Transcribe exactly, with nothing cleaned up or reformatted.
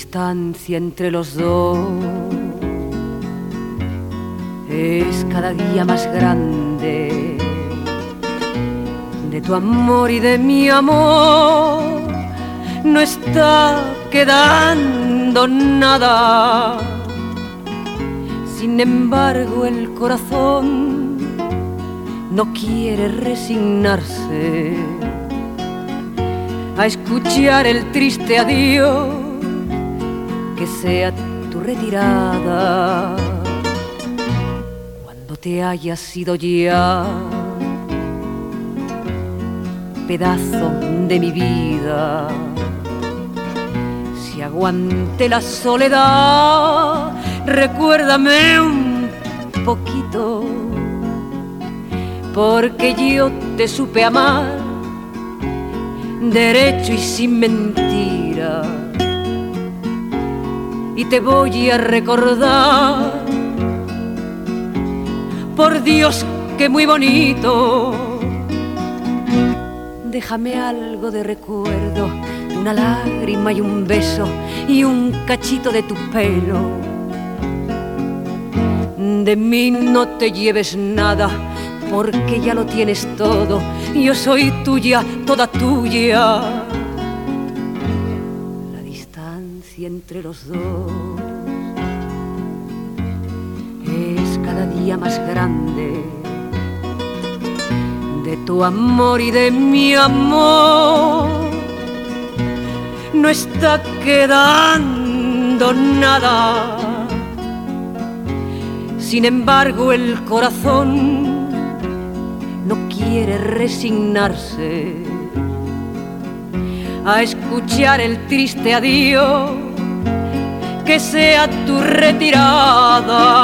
distancia entre los dos es cada día más grande. De tu amor y de mi amor no está quedando nada. Sin embargo, el corazón no quiere resignarse a escuchar el triste adiós que sea tu retirada. Cuando te hayas ido ya, pedazo de mi vida, si aguante la soledad, recuérdame un poquito, porque yo te supe amar derecho y sin mentira, y te voy a recordar, por Dios que muy bonito. Déjame algo de recuerdo, una lágrima y un beso y un cachito de tu pelo. De mí no te lleves nada, porque ya lo tienes todo. Yo soy tuya, toda tuya. La distancia entre los dos es cada día más grande. De tu amor y de mi amor no está quedando nada. Sin embargo, el corazón no quiere resignarse a escuchar el triste adiós que sea tu retirada.